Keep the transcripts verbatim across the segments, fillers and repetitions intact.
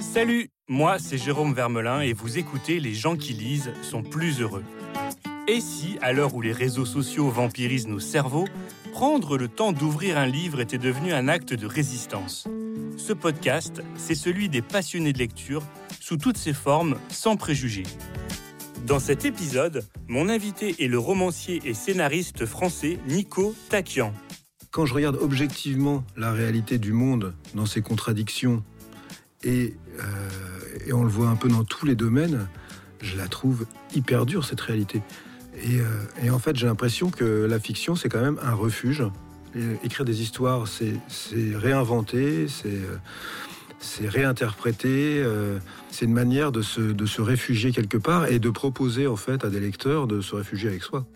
Salut, moi c'est Jérôme Vermelin et vous écoutez Les gens qui lisent sont plus heureux. Et si, à l'heure où les réseaux sociaux vampirisent nos cerveaux, prendre le temps d'ouvrir un livre était devenu un acte de résistance? Ce podcast, c'est celui des passionnés de lecture, sous toutes ses formes, sans préjugés. Dans cet épisode, mon invité est le romancier et scénariste français Nico Taquian. Quand je regarde objectivement la réalité du monde dans ses contradictions, et, euh, et on le voit un peu dans tous les domaines, je la trouve hyper dure, cette réalité. Et, euh, et en fait, j'ai l'impression que la fiction, c'est quand même un refuge. Et écrire des histoires, c'est, c'est réinventer, c'est, euh, c'est réinterpréter. Euh, c'est une manière de se, de se réfugier quelque part et de proposer en fait à des lecteurs de se réfugier avec soi.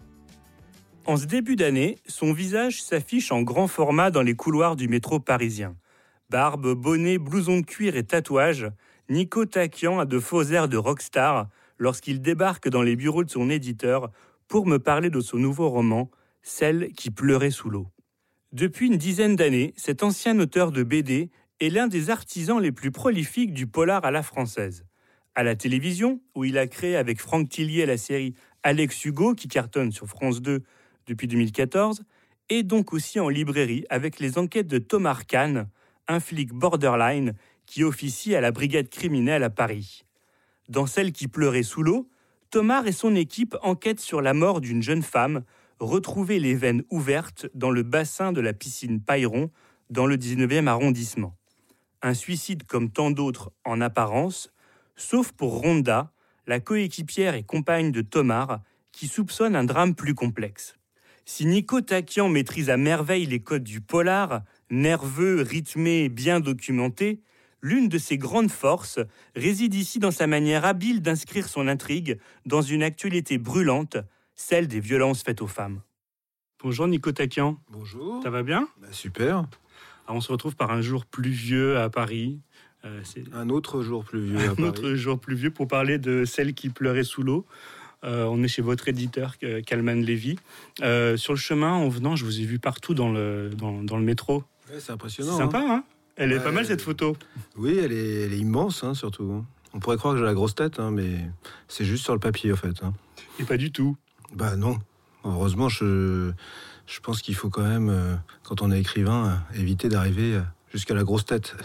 En ce début d'année, son visage s'affiche en grand format dans les couloirs du métro parisien. Barbe, bonnet, blouson de cuir et tatouage, Nico Taquian a de faux airs de rockstar lorsqu'il débarque dans les bureaux de son éditeur pour me parler de son nouveau roman, Celle qui pleurait sous l'eau. Depuis une dizaine d'années, cet ancien auteur de B D est l'un des artisans les plus prolifiques du polar à la française. À la télévision, où il a créé avec Franck Tillier la série Alex Hugo, qui cartonne sur France deux depuis deux mille quatorze, et donc aussi en librairie avec les enquêtes de Thomas Kahn, un flic borderline qui officie à la brigade criminelle à Paris. Dans Celle qui pleurait sous l'eau, Thomas et son équipe enquêtent sur la mort d'une jeune femme retrouvée les veines ouvertes dans le bassin de la piscine Payron dans le dix-neuvième arrondissement. Un suicide comme tant d'autres en apparence, sauf pour Rhonda, la coéquipière et compagne de Thomas, qui soupçonne un drame plus complexe. Si Nico Taquian maîtrise à merveille les codes du polar, nerveux, rythmé, bien documenté, l'une de ses grandes forces réside ici dans sa manière habile d'inscrire son intrigue dans une actualité brûlante, celle des violences faites aux femmes. Bonjour Nico Taquian. Bonjour. Ça va bien ? Bah, super. Alors, on se retrouve par un jour pluvieux à Paris. Euh, c'est... Un autre jour pluvieux à un Paris. Un autre jour pluvieux pour parler de Celle qui pleurait sous l'eau. Euh, on est chez votre éditeur, Kalman Levy. Euh, sur le chemin, en venant, je vous ai vu partout dans le, dans, dans le métro. Ouais, c'est impressionnant. C'est sympa, hein, hein Elle est ouais, pas mal, cette photo. Oui, elle est, elle est immense, hein, surtout. On pourrait croire que j'ai la grosse tête, hein, mais c'est juste sur le papier, en fait. Hein. Et pas du tout. Bah non. Heureusement, je, je pense qu'il faut quand même, euh, quand on est écrivain, euh, éviter d'arriver jusqu'à la grosse tête.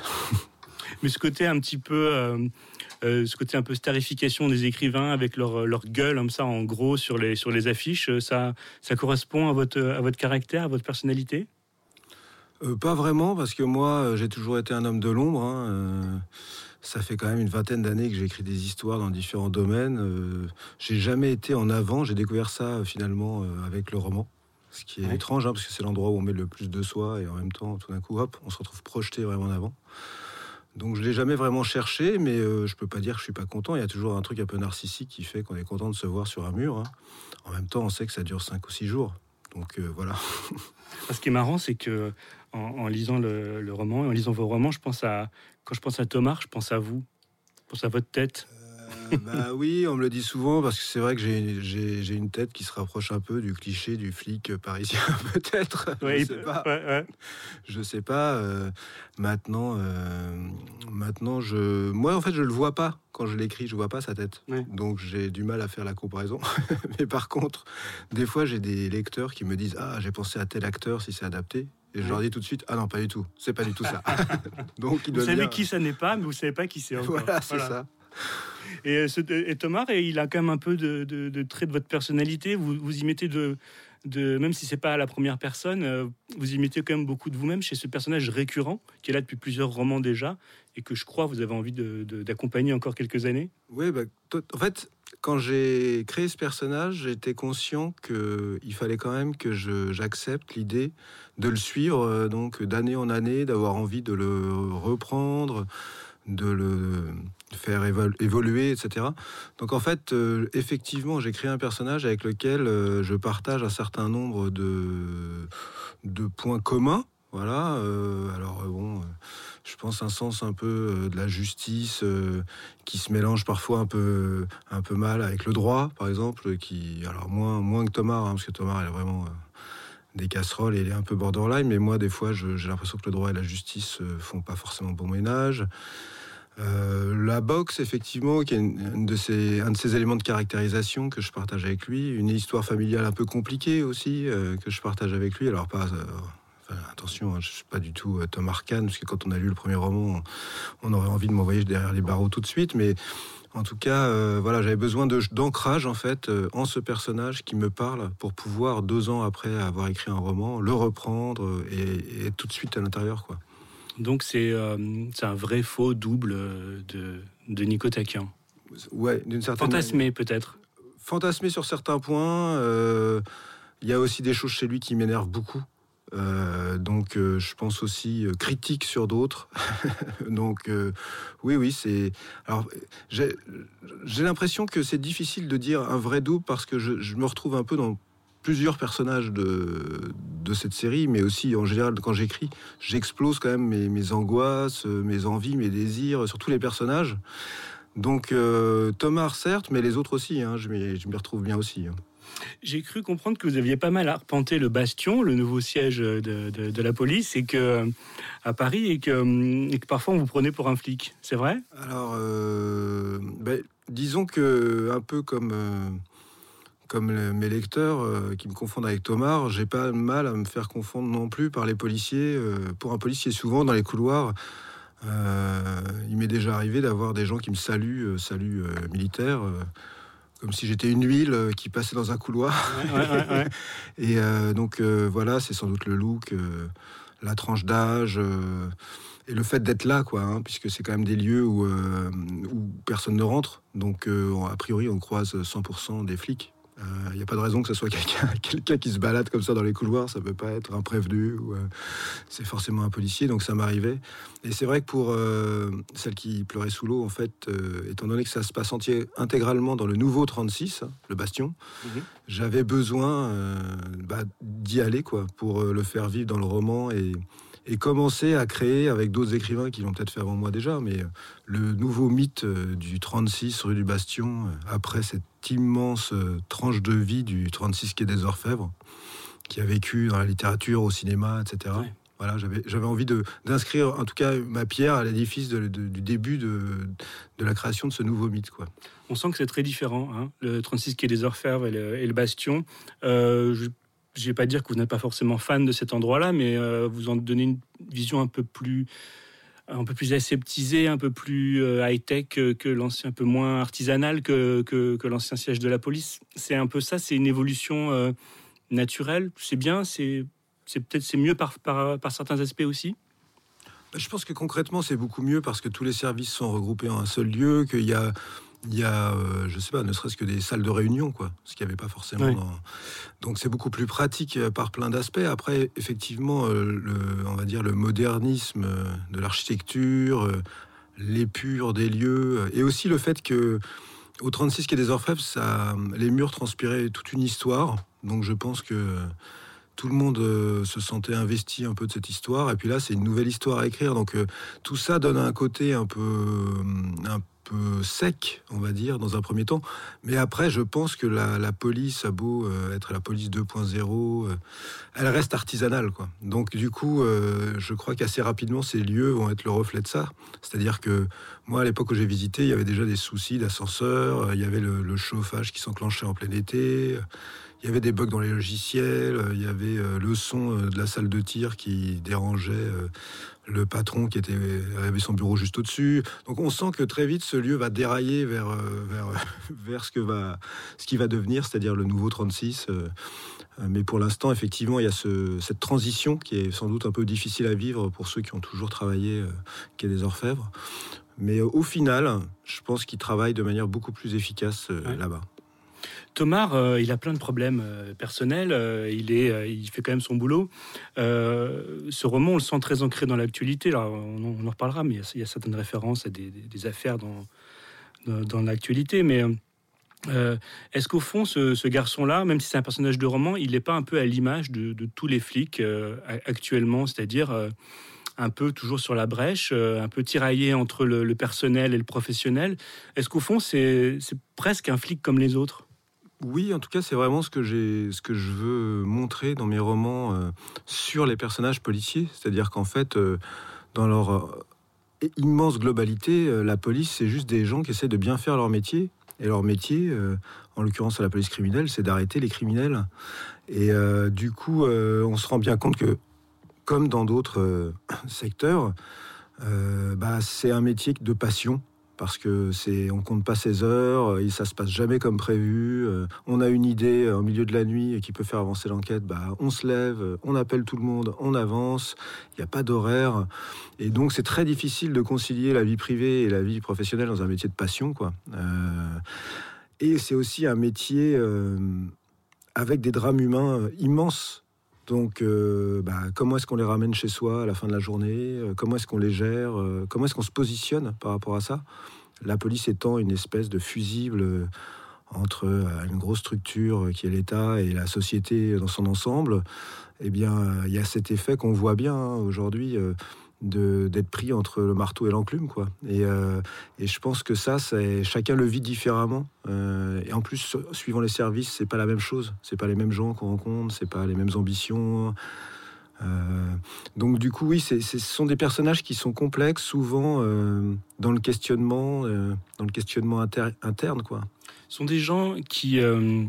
Mais ce côté un petit peu... Euh... Euh, ce côté un peu starification des écrivains avec leur, leur gueule comme ça en gros sur les, sur les affiches, ça, ça correspond à votre, à votre caractère, à votre personnalité ? euh, Pas vraiment, parce que moi j'ai toujours été un homme de l'ombre. Hein. Euh, ça fait quand même une vingtaine d'années que j'écris des histoires dans différents domaines. Euh, j'ai jamais été en avant, j'ai découvert ça finalement euh, avec le roman. Ce qui est ouais. étrange, hein, parce que c'est l'endroit où on met le plus de soi et en même temps, tout d'un coup, hop, on se retrouve projeté vraiment en avant. Donc je ne l'ai jamais vraiment cherché, mais euh, je ne peux pas dire que je ne suis pas content. Il y a toujours un truc un peu narcissique qui fait qu'on est content de se voir sur un mur. Hein. En même temps, on sait que ça dure cinq ou six jours. Donc euh, voilà. Ce qui est marrant, c'est que en, en lisant le, le roman, en lisant vos romans, je pense à, quand je pense à Thomas, je pense à vous. Je pense à votre tête. Euh, bah oui, on me le dit souvent, parce que c'est vrai que j'ai, j'ai, j'ai une tête qui se rapproche un peu du cliché du flic parisien, peut-être. Ouais, je sais pas. Ouais, ouais. Je sais pas. Euh, maintenant, euh, maintenant, je, moi, en fait, je le vois pas quand je l'écris. Je vois pas sa tête. Ouais. Donc, j'ai du mal à faire la comparaison. Mais par contre, des fois, j'ai des lecteurs qui me disent « Ah, j'ai pensé à tel acteur si c'est adapté ». Et je ouais. leur dis tout de suite, ah non, pas du tout, c'est pas du tout ça. Donc, il vous savez bien... qui ça n'est pas, mais vous savez pas qui c'est encore. Voilà, c'est voilà. ça. Et, ce, et Thomas, il a quand même un peu de, de, de traits de votre personnalité. Vous, vous y mettez de, de, même si c'est pas à la première personne, vous y mettez quand même beaucoup de vous-même chez ce personnage récurrent qui est là depuis plusieurs romans déjà et que je crois vous avez envie de, de, d'accompagner encore quelques années. Oui, bah, en fait, quand j'ai créé ce personnage, j'étais conscient qu'il fallait quand même que je, j'accepte l'idée de le suivre, donc d'année en année, d'avoir envie de le reprendre, de le faire évoluer, et cetera. Donc en fait, euh, effectivement, j'ai créé un personnage avec lequel euh, je partage un certain nombre de, de points communs. Voilà. Euh, alors bon, euh, je pense un sens un peu euh, de la justice euh, qui se mélange parfois un peu, un peu mal avec le droit, par exemple, qui, alors moins, moins que Thomas, hein, parce que Thomas, il a vraiment euh, des casseroles et il est un peu borderline. Mais moi, des fois, je, j'ai l'impression que le droit et la justice euh, font pas forcément bon ménage. Euh, la boxe, effectivement, qui est une, une de ces, un de ces éléments de caractérisation que je partage avec lui. Une histoire familiale un peu compliquée aussi, euh, que je partage avec lui. Alors, pas... Euh, enfin, attention, hein, je ne suis pas du tout euh, Tom Arcane, parce que quand on a lu le premier roman, on, on aurait envie de m'envoyer derrière les barreaux tout de suite. Mais en tout cas, euh, voilà, j'avais besoin de, d'ancrage, en fait, euh, en ce personnage qui me parle, pour pouvoir, deux ans après avoir écrit un roman, le reprendre et, et être tout de suite à l'intérieur, quoi. Donc c'est, euh, c'est un vrai faux double de, de Nico Takian. Ouais, d'une certaine Fantasmé manière. peut-être. Fantasmé sur certains points. Euh, il y a aussi des choses chez lui qui m'énervent beaucoup. Euh, donc euh, je pense aussi euh, critique sur d'autres. donc euh, oui, oui, c'est... Alors j'ai, j'ai l'impression que c'est difficile de dire un vrai double parce que je, je me retrouve un peu dans plusieurs personnages de, de cette série, mais aussi en général quand j'écris, j'explose quand même mes, mes angoisses, mes envies, mes désirs sur tous les personnages. Donc euh, Thomas certes, mais les autres aussi, hein, je, m'y, je m'y retrouve bien aussi. Hein. J'ai cru comprendre que vous aviez pas mal arpenté le Bastion, le nouveau siège de, de, de la police, et que à Paris, et que, et que parfois on vous prenait pour un flic. C'est vrai ? Alors, euh, ben, disons que un peu comme euh, comme le, mes lecteurs euh, qui me confondent avec Thomas, j'ai pas de mal à me faire confondre non plus par les policiers. Euh, pour un policier, souvent dans les couloirs, euh, il m'est déjà arrivé d'avoir des gens qui me saluent, euh, saluts euh, militaires, euh, comme si j'étais une huile euh, qui passait dans un couloir. Ouais, ouais, ouais. Et euh, donc euh, voilà, c'est sans doute le look, euh, la tranche d'âge. Euh, Et le fait d'être là, quoi, hein, puisque c'est quand même des lieux où, euh, où personne ne rentre. Donc, euh, a priori, on croise cent pour cent des flics. Il euh, n'y a pas de raison que ce soit quelqu'un, quelqu'un qui se balade comme ça dans les couloirs. Ça peut pas être un prévenu. Ou, euh, c'est forcément un policier, donc ça m'arrivait. Et c'est vrai que pour euh, celle qui pleurait sous l'eau, en fait, euh, étant donné que ça se passe entier, intégralement dans le nouveau trente-six, hein, le Bastion, mm-hmm. j'avais besoin euh, bah, d'y aller, quoi, pour euh, le faire vivre dans le roman et... et commencer à créer avec d'autres écrivains qui l'ont peut-être fait avant moi déjà, mais le nouveau mythe du trente-six rue du Bastion, après cette immense tranche de vie du trente-six quai des Orfèvres, qui a vécu dans la littérature, au cinéma, et cetera. Ouais. Voilà, j'avais, j'avais envie de, d'inscrire en tout cas ma pierre à l'édifice de, de, du début de, de la création de ce nouveau mythe, quoi. On sent que c'est très différent, hein, le trente-six quai des Orfèvres et le, et le Bastion. Euh, je... Je ne vais pas dire que vous n'êtes pas forcément fan de cet endroit-là, mais euh, vous en donnez une vision un peu plus, un peu plus aseptisée, un peu plus euh, high-tech que, que l'ancien, un peu moins artisanal que, que, que l'ancien siège de la police. C'est un peu ça, c'est une évolution euh, naturelle. C'est bien, c'est, c'est peut-être c'est mieux par, par, par certains aspects aussi. Je pense que concrètement, c'est beaucoup mieux parce que tous les services sont regroupés en un seul lieu, qu'il y a... Il y a, euh, je sais pas, ne serait-ce que des salles de réunion, quoi, ce qu'il n'y avait pas forcément. Oui. Dans... Donc c'est beaucoup plus pratique par plein d'aspects. Après, effectivement, euh, le, on va dire le modernisme de l'architecture, euh, l'épure des lieux, et aussi le fait que au trente-six quai des Orfèvres, ça, les murs transpiraient toute une histoire. Donc je pense que tout le monde euh, se sentait investi un peu de cette histoire. Et puis là, c'est une nouvelle histoire à écrire. Donc euh, tout ça donne un côté un peu, un peu sec, on va dire, dans un premier temps. Mais après, je pense que la, la police a beau euh, être la police deux point zéro, euh, elle reste artisanale, quoi. Donc du coup, euh, je crois qu'assez rapidement, ces lieux vont être le reflet de ça. C'est-à-dire que moi, à l'époque où j'ai visité, il y avait déjà des soucis d'ascenseur, il y avait le, le chauffage qui s'enclenchait en plein été. Il y avait des bugs dans les logiciels, il y avait le son de la salle de tir qui dérangeait le patron qui était, avait son bureau juste au-dessus. Donc on sent que très vite ce lieu va dérailler vers, vers, vers ce, que va, ce qui va devenir, c'est-à-dire le nouveau trente-six. Mais pour l'instant, effectivement, il y a ce, cette transition qui est sans doute un peu difficile à vivre pour ceux qui ont toujours travaillé quai des Orfèvres. Mais au final, je pense qu'ils travaillent de manière beaucoup plus efficace ouais. là-bas. Thomas, euh, il a plein de problèmes euh, personnels, euh, il, est, euh, il fait quand même son boulot. Euh, ce roman, on le sent très ancré dans l'actualité. Alors, on, on en reparlera, mais il y a, il y a certaines références à des, des, des affaires dans, dans, dans l'actualité. Mais euh, est-ce qu'au fond, ce, ce garçon-là, même si c'est un personnage de roman, il n'est pas un peu à l'image de, de tous les flics euh, actuellement, c'est-à-dire euh, un peu toujours sur la brèche, euh, un peu tiraillé entre le, le personnel et le professionnel. Est-ce qu'au fond, c'est, c'est presque un flic comme les autres ? Oui, en tout cas, c'est vraiment ce que j'ai, ce que je veux montrer dans mes romans euh, sur les personnages policiers. C'est-à-dire qu'en fait, euh, dans leur immense globalité, euh, la police, c'est juste des gens qui essaient de bien faire leur métier. Et leur métier, euh, en l'occurrence à la police criminelle, c'est d'arrêter les criminels. Et euh, du coup, euh, on se rend bien compte que, comme dans d'autres euh, secteurs, euh, bah, c'est un métier de passion. Parce que c'est, on compte pas ses heures, et ça se passe jamais comme prévu. Euh, on a une idée au milieu de la nuit qui peut faire avancer l'enquête. Bah, on se lève, on appelle tout le monde, on avance. Il n'y a pas d'horaire, et donc c'est très difficile de concilier la vie privée et la vie professionnelle dans un métier de passion, quoi. Euh, et c'est aussi un métier euh, avec des drames humains immenses. Donc, euh, bah, comment est-ce qu'on les ramène chez soi à la fin de la journée ? Comment est-ce qu'on les gère ? Comment est-ce qu'on se positionne par rapport à ça ? La police étant une espèce de fusible entre une grosse structure qui est l'État et la société dans son ensemble, eh bien, il y a cet effet qu'on voit bien hein, aujourd'hui euh, de, d'être pris entre le marteau et l'enclume, quoi. Et, euh, et je pense que ça, c'est, chacun le vit différemment. Euh, et en plus, suivant les services, c'est pas la même chose. C'est pas les mêmes gens qu'on rencontre, c'est pas les mêmes ambitions. Euh, donc du coup, oui, c'est, c'est, ce sont des personnages qui sont complexes, souvent euh, dans le questionnement, euh, dans le questionnement inter- interne, quoi. Ce sont des gens qui euh,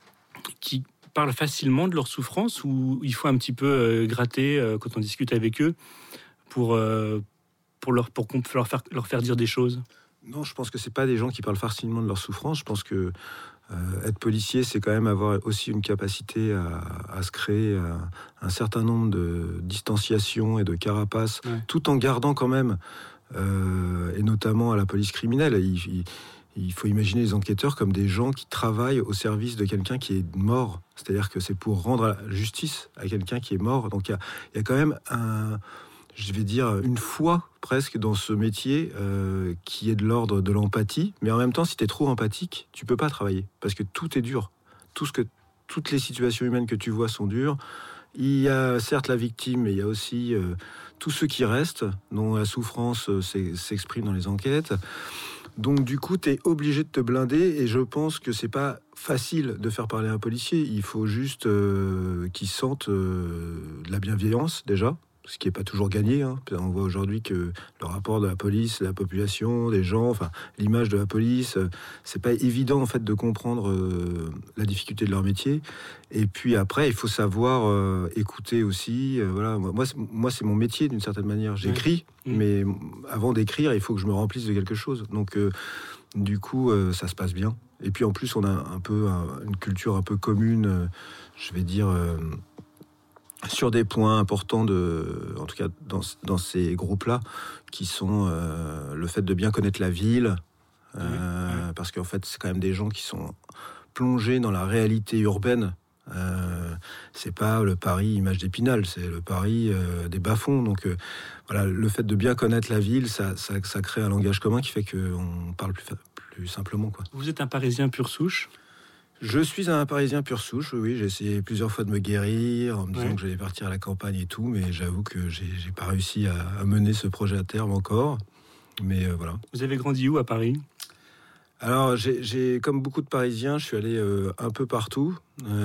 qui parlent facilement de leur souffrance, ou il faut un petit peu euh, gratter euh, quand on discute avec eux pour euh, pour leur pour leur faire leur faire dire des choses. Non, je pense que c'est pas des gens qui parlent facilement de leur souffrance. Je pense que euh, être policier, c'est quand même avoir aussi une capacité à, à se créer euh, un certain nombre de distanciations et de carapaces, ouais. Tout en gardant quand même, euh, et notamment à la police criminelle, il, il, il faut imaginer les enquêteurs comme des gens qui travaillent au service de quelqu'un qui est mort. C'est-à-dire que c'est pour rendre la justice à quelqu'un qui est mort. Donc il y a, il y a quand même un... je vais dire, une foi presque dans ce métier euh, qui est de l'ordre de l'empathie. Mais en même temps, si tu es trop empathique, tu peux pas travailler. Parce que tout est dur. Tout ce que, toutes les situations humaines que tu vois sont dures. Il y a certes la victime, mais il y a aussi euh, tous ceux qui restent, dont la souffrance euh, s'exprime dans les enquêtes. Donc du coup, tu es obligé de te blinder. Et je pense que c'est pas facile de faire parler un policier. Il faut juste euh, qu'il sente euh, de la bienveillance, déjà. Ce qui n'est pas toujours gagné. Hein. On voit aujourd'hui que le rapport de la police, de la population, des gens, enfin l'image de la police, c'est pas évident en fait de comprendre euh, la difficulté de leur métier. Et puis après, il faut savoir euh, écouter aussi. Euh, voilà, moi, c'est, moi, c'est mon métier d'une certaine manière. J'écris, mmh. mais avant d'écrire, il faut que je me remplisse de quelque chose. Donc, euh, du coup, euh, ça se passe bien. Et puis en plus, on a un peu un, une culture un peu commune. Euh, je vais dire. Euh, sur des points importants, de, en tout cas dans, dans ces groupes-là, qui sont euh, le fait de bien connaître la ville, euh, oui, oui. Parce qu'en fait, c'est quand même des gens qui sont plongés dans la réalité urbaine. Euh, c'est pas le Paris image d'Épinal, c'est le Paris euh, des bas-fonds. Donc euh, voilà, le fait de bien connaître la ville, ça, ça, ça crée un langage commun qui fait qu'on parle plus, plus simplement, quoi. Vous êtes un Parisien pure souche ? Je suis un Parisien pure souche, oui. J'ai essayé plusieurs fois de me guérir en me disant ouais. que j'allais partir à la campagne et tout, mais j'avoue que j'ai, j'ai pas réussi à, à mener ce projet à terme encore. Mais euh, voilà. Vous avez grandi où à Paris ? Alors, j'ai, j'ai, comme beaucoup de Parisiens, je suis allé euh, un peu partout.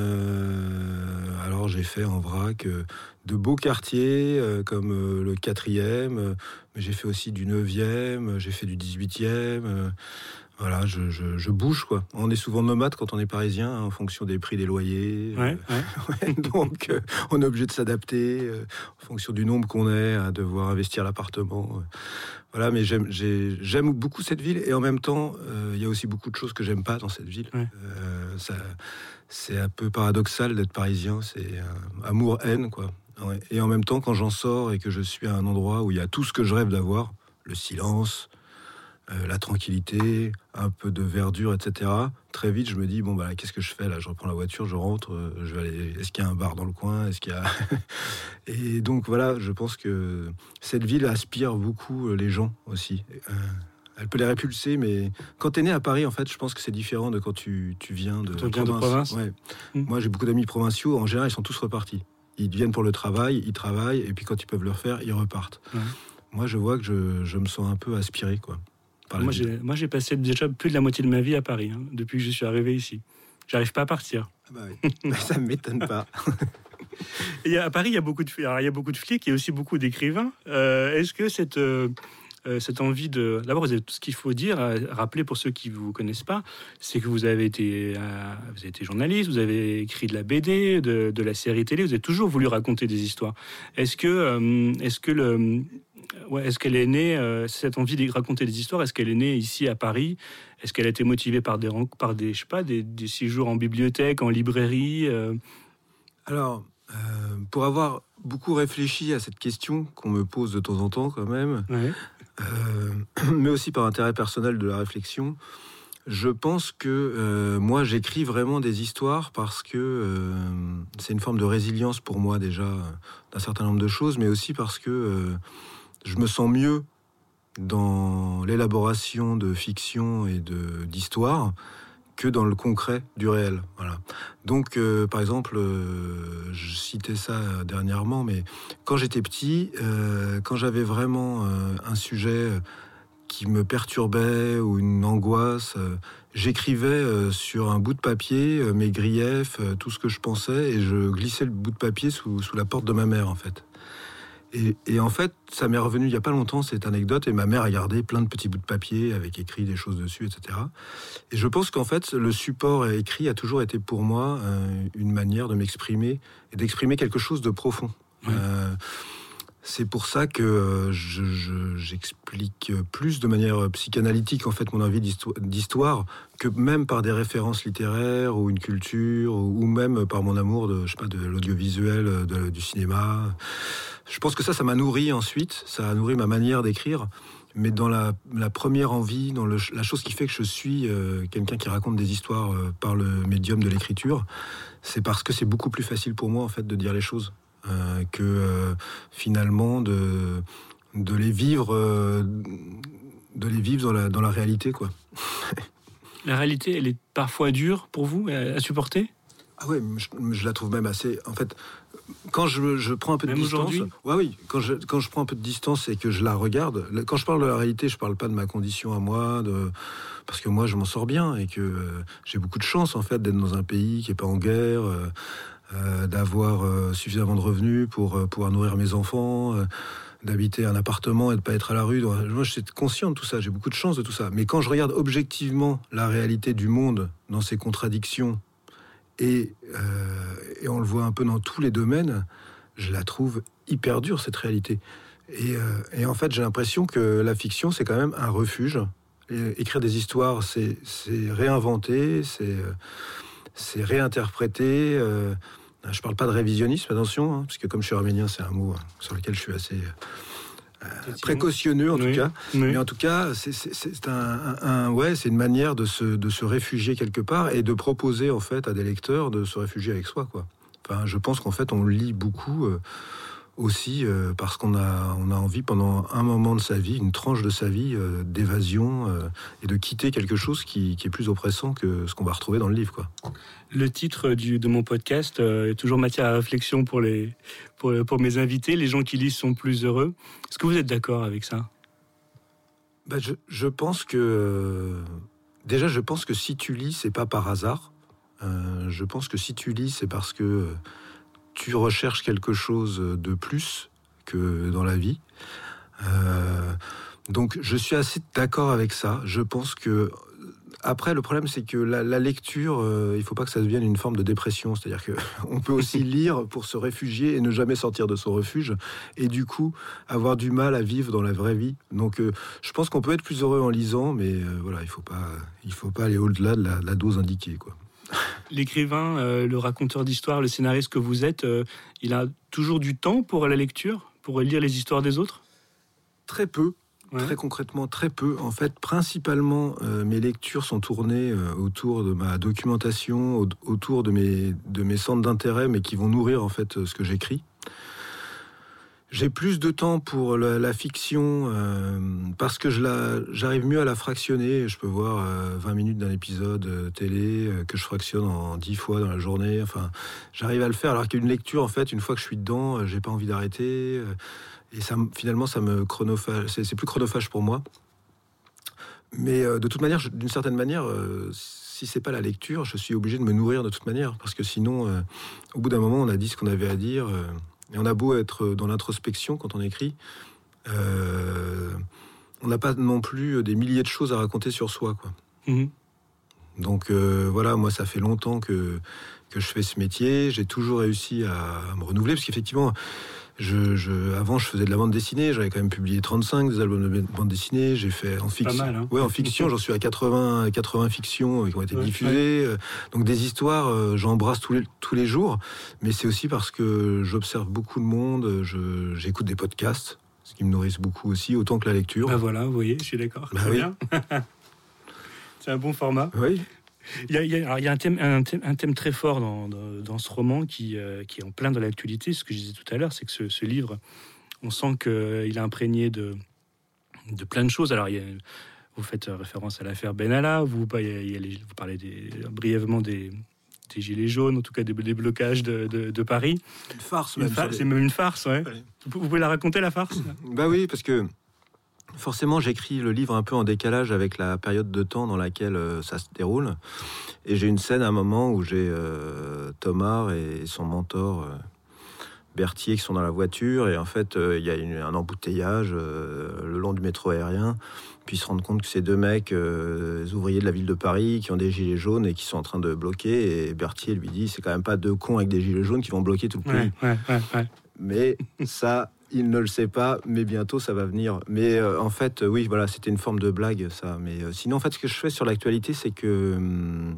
Euh, alors, j'ai fait en vrac euh, de beaux quartiers, euh, comme euh, le quatrième, euh, mais j'ai fait aussi du neuvième, j'ai fait du dix-huitième. Euh, Voilà, je, je, je bouge, quoi. On est souvent nomade quand on est parisien, hein, en fonction des prix des loyers. Ouais, euh, ouais. ouais, donc, euh, on est obligé de s'adapter euh, en fonction du nombre qu'on est, à devoir investir l'appartement. Euh. Voilà, mais j'aime, j'ai, j'aime beaucoup cette ville. Et en même temps, il euh, y a aussi beaucoup de choses que j'aime pas dans cette ville. Ouais. Euh, ça, c'est un peu paradoxal d'être parisien. C'est euh, amour-haine, quoi. Ouais. Et en même temps, quand j'en sors et que je suis à un endroit où il y a tout ce que je rêve d'avoir, le silence... Euh, la tranquillité, un peu de verdure, et cetera. Très vite, je me dis, bon, bah, qu'est-ce que je fais là ? Je reprends la voiture, je rentre, euh, je vais aller... Est-ce qu'il y a un bar dans le coin ? Est-ce qu'il y a... Et donc, voilà, je pense que cette ville aspire beaucoup les gens aussi. Euh, elle peut les répulser, mais quand tu es né à Paris, en fait, je pense que c'est différent de quand tu, tu viens de quand province. De province. Ouais. Mmh. Moi, j'ai beaucoup d'amis provinciaux. En général, ils sont tous repartis. Ils viennent pour le travail, ils travaillent, et puis quand ils peuvent le faire, ils repartent. Mmh. Moi, je vois que je, je me sens un peu aspiré, quoi. Moi j'ai, moi, j'ai passé déjà plus de la moitié de ma vie à Paris, hein, depuis que je suis arrivé ici. J'arrive pas à partir. Ah bah oui. Ça ne m'étonne pas. Et à Paris, il y a beaucoup de, alors, il y a beaucoup de flics, il y a aussi beaucoup d'écrivains. Euh, est-ce que cette, euh, euh, cette envie de... D'abord, vous avez tout ce qu'il faut dire, euh, rappeler pour ceux qui ne vous connaissent pas, c'est que vous avez été, euh, vous avez été journaliste, vous avez écrit de la B D, de, de la série télé, vous avez toujours voulu raconter des histoires. Est-ce que, euh, est-ce que le... Ouais, est-ce qu'elle est née, euh, cette envie de raconter des histoires, est-ce qu'elle est née ici à Paris? Est-ce qu'elle a été motivée par des, par des, je sais pas, des, des séjours en bibliothèque, en librairie euh... Alors, euh, pour avoir beaucoup réfléchi à cette question qu'on me pose de temps en temps quand même, ouais. euh, mais aussi par intérêt personnel de la réflexion, je pense que euh, moi j'écris vraiment des histoires parce que euh, c'est une forme de résilience pour moi déjà d'un certain nombre de choses, mais aussi parce que euh, je me sens mieux dans l'élaboration de fiction et de, d'histoire que dans le concret du réel. Voilà. Donc, euh, par exemple, euh, je citais ça dernièrement, mais quand j'étais petit, euh, quand j'avais vraiment euh, un sujet qui me perturbait ou une angoisse, euh, j'écrivais euh, sur un bout de papier euh, mes griefs, euh, tout ce que je pensais, et je glissais le bout de papier sous, sous la porte de ma mère, en fait. Et, et en fait, ça m'est revenu il n'y a pas longtemps, cette anecdote, et ma mère a gardé plein de petits bouts de papier avec écrit des choses dessus, et cetera. Et je pense qu'en fait, le support écrit a toujours été pour moi euh, une manière de m'exprimer et d'exprimer quelque chose de profond. Oui. Euh, c'est pour ça que je, je, j'explique plus de manière psychanalytique en fait mon envie d'histoire, d'histoire que même par des références littéraires ou une culture ou même par mon amour de, je sais pas, de l'audiovisuel, de, du cinéma. Je pense que ça, ça m'a nourri ensuite, ça a nourri ma manière d'écrire. Mais dans la, la première envie, dans le, la chose qui fait que je suis euh, quelqu'un qui raconte des histoires euh, par le médium de l'écriture, c'est parce que c'est beaucoup plus facile pour moi en fait de dire les choses. Euh, que euh, finalement de, de les vivre euh, de les vivre dans la, dans la réalité quoi. La réalité, elle est parfois dure pour vous à, à supporter? Ah ouais, je, je la trouve même assez... En fait, quand je, je prends un peu de même distance... Ouais, oui, quand je, quand je prends un peu de distance et que je la regarde... Quand je parle de la réalité, je parle pas de ma condition à moi, de, parce que moi, je m'en sors bien et que euh, j'ai beaucoup de chance, en fait, d'être dans un pays qui est pas en guerre... Euh, Euh, d'avoir euh, suffisamment de revenus pour euh, pouvoir nourrir mes enfants, euh, d'habiter un appartement et de pas être à la rue. Donc, moi, je suis conscient de tout ça, j'ai beaucoup de chance de tout ça. Mais quand je regarde objectivement la réalité du monde dans ses contradictions, et, euh, et on le voit un peu dans tous les domaines, je la trouve hyper dure, cette réalité. Et, euh, et en fait, j'ai l'impression que la fiction, c'est quand même un refuge. Et écrire des histoires, c'est, c'est réinventer, c'est... Euh, c'est réinterprété. Euh, je parle pas de révisionnisme, attention, hein, parce que comme je suis arménien, c'est un mot hein, sur lequel je suis assez euh, précautionneux en oui. tout cas. Oui. Mais en tout cas, c'est, c'est, c'est un, un, un, ouais, c'est une manière de se, de se réfugier quelque part et de proposer en fait à des lecteurs de se réfugier avec soi, quoi. Enfin, je pense qu'en fait, on lit beaucoup. Euh, aussi euh, parce qu'on a, on a envie pendant un moment de sa vie, une tranche de sa vie euh, d'évasion euh, et de quitter quelque chose qui, qui est plus oppressant que ce qu'on va retrouver dans le livre, quoi. Le titre du, de mon podcast euh, est toujours matière à réflexion pour, les, pour, pour mes invités. Les gens qui lisent sont plus heureux. Est-ce que vous êtes d'accord avec ça? bah, je, je pense que... Euh, déjà, je pense que si tu lis, c'est pas par hasard. Euh, je pense que si tu lis, c'est parce que... Euh, tu recherches quelque chose de plus que dans la vie. Euh, donc, je suis assez d'accord avec ça. Je pense que... Après, le problème, c'est que la, la lecture, euh, il ne faut pas que ça devienne une forme de dépression. C'est-à-dire qu'on peut aussi lire pour se réfugier et ne jamais sortir de son refuge. Et du coup, avoir du mal à vivre dans la vraie vie. Donc, euh, je pense qu'on peut être plus heureux en lisant, mais euh, voilà, il ne faut pas, il faut pas aller au-delà de la, de la dose indiquée, quoi. L'écrivain, euh, le raconteur d'histoire, le scénariste que vous êtes, euh, il a toujours du temps pour la lecture, pour lire les histoires des autres? Très peu, ouais. Très concrètement, très peu. En fait, principalement, euh, mes lectures sont tournées euh, autour de ma documentation, au- autour de mes, de mes centres d'intérêt, mais qui vont nourrir en fait ce que j'écris. J'ai plus de temps pour la, la fiction euh, parce que je la, j'arrive mieux à la fractionner. Je peux voir euh, vingt minutes d'un épisode euh, télé euh, que je fractionne en dix fois dans la journée. Enfin, j'arrive à le faire. Alors qu'une lecture, en fait, une fois que je suis dedans, euh, j'ai pas envie d'arrêter. Euh, et ça, finalement, ça me chronophage. C'est, c'est plus chronophage pour moi. Mais euh, de toute manière, je, d'une certaine manière, euh, si c'est pas la lecture, je suis obligé de me nourrir de toute manière parce que sinon, euh, au bout d'un moment, on a dit ce qu'on avait à dire. Euh, Et on a beau être dans l'introspection quand on écrit, euh, on n'a pas non plus des milliers de choses à raconter sur soi, quoi. Mmh. Donc euh, voilà, moi ça fait longtemps que, que je fais ce métier, j'ai toujours réussi à, à me renouveler, parce qu'effectivement, je, je, avant je faisais de la bande dessinée, j'avais quand même publié trente-cinq des albums de bande dessinée, j'ai fait en fiction, pas mal, hein. Ouais, en fiction j'en suis à quatre-vingts, quatre-vingts fictions qui ont été ouais, diffusées, ouais. Donc des histoires, euh, j'embrasse tous les, tous les jours, mais c'est aussi parce que j'observe beaucoup de monde, je, j'écoute des podcasts, ce qui me nourrissent beaucoup aussi, autant que la lecture. Bah voilà, vous voyez, je suis d'accord. Bah Très oui. bien. C'est un bon format. Oui. Il y a, il y a, alors, il y a un, thème, un, thème, un thème très fort dans, dans, dans ce roman qui, euh, qui est en plein dans l'actualité. Ce que je disais tout à l'heure, c'est que ce, ce livre, on sent qu'il est imprégné de, de plein de choses. Alors, il y a, vous faites référence à l'affaire Benalla, vous, il y a, il y a les, vous parlez des, brièvement des, des gilets jaunes, en tout cas des, des blocages de, de, de Paris. Une farce, une même. Fa- les... C'est même une farce, ouais. Allez. Vous, vous pouvez la raconter, la farce? Bah oui, parce que forcément, j'écris le livre un peu en décalage avec la période de temps dans laquelle euh, ça se déroule. Et j'ai une scène à un moment où j'ai euh, Thomas et son mentor euh, Berthier qui sont dans la voiture. Et en fait, euh, il y a une, un embouteillage euh, le long du métro aérien. Puis ils se rendent compte que ces deux mecs, euh, les ouvriers de la ville de Paris, qui ont des gilets jaunes et qui sont en train de bloquer. Et Berthier lui dit, c'est quand même pas deux cons avec des gilets jaunes qui vont bloquer tout le pays. Ouais, ouais, ouais, ouais. Mais ça... il ne le sait pas, mais bientôt ça va venir. Mais euh, en fait, euh, oui, voilà, c'était une forme de blague, ça. Mais euh, sinon, en fait, ce que je fais sur l'actualité, c'est que hum,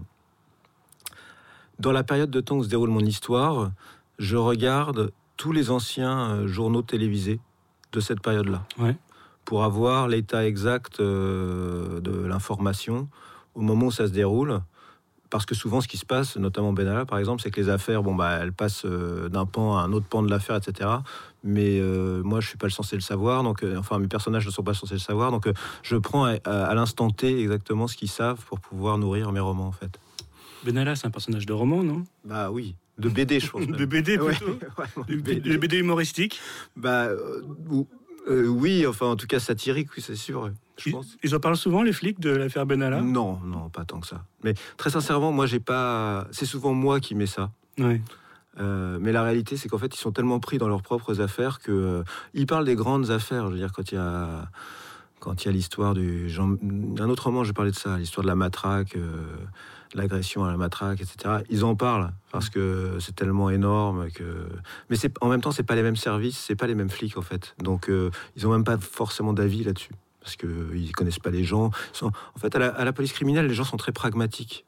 dans la période de temps où se déroule mon histoire, je regarde tous les anciens euh, journaux télévisés de cette période-là, Ouais. pour avoir l'état exact euh, de l'information au moment où ça se déroule. Parce que souvent, ce qui se passe, notamment Benalla, par exemple, c'est que les affaires, bon, bah, elles passent euh, d'un pan à un autre pan de l'affaire, et cetera. Mais euh, moi, je suis pas censé le savoir. Donc, euh, enfin, mes personnages ne sont pas censés le savoir. Donc, euh, je prends à, à, à l'instant T exactement ce qu'ils savent pour pouvoir nourrir mes romans, en fait. Benalla, c'est un personnage de roman, non? Bah oui, de B D, je pense. De B D, plutôt. Ouais, ouais, De B D. B D humoristique. Bah euh, ou, euh, oui, enfin, en tout cas satirique, oui, c'est sûr. Je Ils, pense. ils en parlent souvent, les flics, de l'affaire Benalla? Non, non, pas tant que ça. Mais très sincèrement, moi, j'ai pas. C'est souvent moi qui mets ça. Ouais. Euh, mais la réalité, c'est qu'en fait, ils sont tellement pris dans leurs propres affaires que euh, ils parlent des grandes affaires. Je veux dire, quand il y a quand il y a l'histoire du Jean... un autre roman, j'ai parlé de ça, l'histoire de la matraque, euh, l'agression à la matraque, et cetera. Ils en parlent parce que c'est tellement énorme que. Mais c'est en même temps, c'est pas les mêmes services, c'est pas les mêmes flics en fait. Donc, euh, ils ont même pas forcément d'avis là-dessus parce que ils connaissent pas les gens. Ils sont... En fait, à la, à la police criminelle, les gens sont très pragmatiques.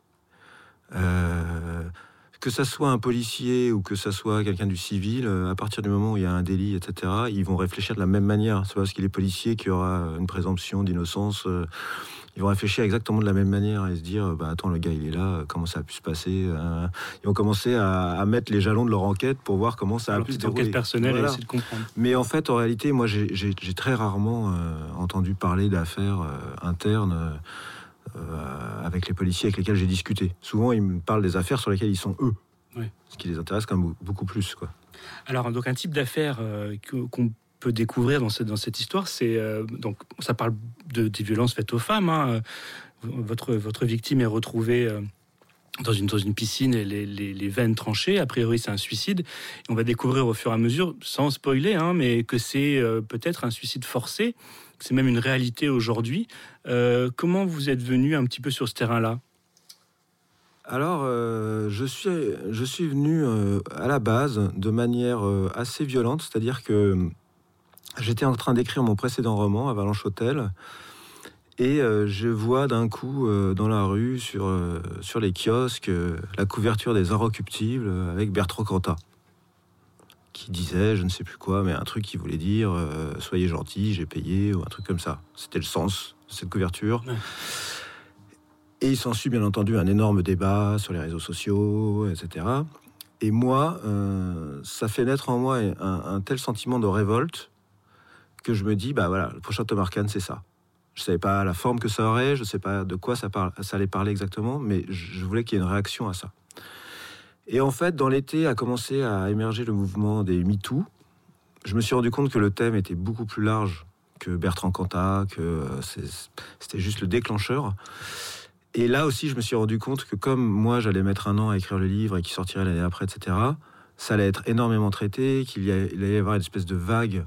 Euh... Que ça soit un policier ou que ça soit quelqu'un du civil, à partir du moment où il y a un délit, et cetera, ils vont réfléchir de la même manière. C'est pas parce qu'il est policier qu'il y aura une présomption d'innocence. Ils vont réfléchir exactement de la même manière et se dire, bah attends, le gars il est là, comment ça a pu se passer? Ils vont commencer à, à mettre les jalons de leur enquête pour voir comment ça a Alors pu se c'est une dérouler. enquête personnelle, Voilà. et essayer de comprendre. Mais en fait, en réalité, moi j'ai, j'ai, j'ai très rarement euh, entendu parler d'affaires euh, internes. Euh, Euh, avec les policiers avec lesquels j'ai discuté. Souvent, ils me parlent des affaires sur lesquelles ils sont eux. Oui. Ce qui les intéresse quand même beaucoup plus, quoi. Alors, donc, un type d'affaires euh, qu'on peut découvrir dans cette, dans cette histoire, c'est... Euh, donc, ça parle de, des violences faites aux femmes. Hein. Votre, votre victime est retrouvée... Euh, dans une, dans une piscine, et les, les, les veines tranchées. A priori, c'est un suicide. Et on va découvrir au fur et à mesure, sans spoiler, hein, mais que c'est euh, peut-être un suicide forcé. C'est même une réalité aujourd'hui. Euh, comment vous êtes venu un petit peu sur ce terrain-là? Alors, euh, je suis, je suis venu euh, à la base de manière euh, assez violente. C'est-à-dire que j'étais en train d'écrire mon précédent roman, Avalanche Hôtel. Et euh, je vois d'un coup euh, dans la rue, sur, euh, sur les kiosques, euh, la couverture des Inrecuptibles euh, avec Bertrand Cantat, qui disait, je ne sais plus quoi, mais un truc qui voulait dire euh, « Soyez gentil, j'ai payé » ou un truc comme ça. C'était le sens de cette couverture. Ouais. Et il s'ensuit bien entendu un énorme débat sur les réseaux sociaux, et cetera. Et moi, euh, ça fait naître en moi un, un tel sentiment de révolte que je me dis, bah voilà, le prochain Thomas Arcane, c'est ça. Je ne savais pas la forme que ça aurait, je ne sais pas de quoi ça, parle, ça allait parler exactement, mais je voulais qu'il y ait une réaction à ça. Et en fait, dans l'été, a commencé à émerger le mouvement des MeToo. Je me suis rendu compte que le thème était beaucoup plus large que Bertrand Cantat, que c'est, c'était juste le déclencheur. Et là aussi, je me suis rendu compte que comme moi, j'allais mettre un an à écrire le livre et qu'il sortirait l'année après, et cetera, ça allait être énormément traité, qu'il y allait y avoir une espèce de vague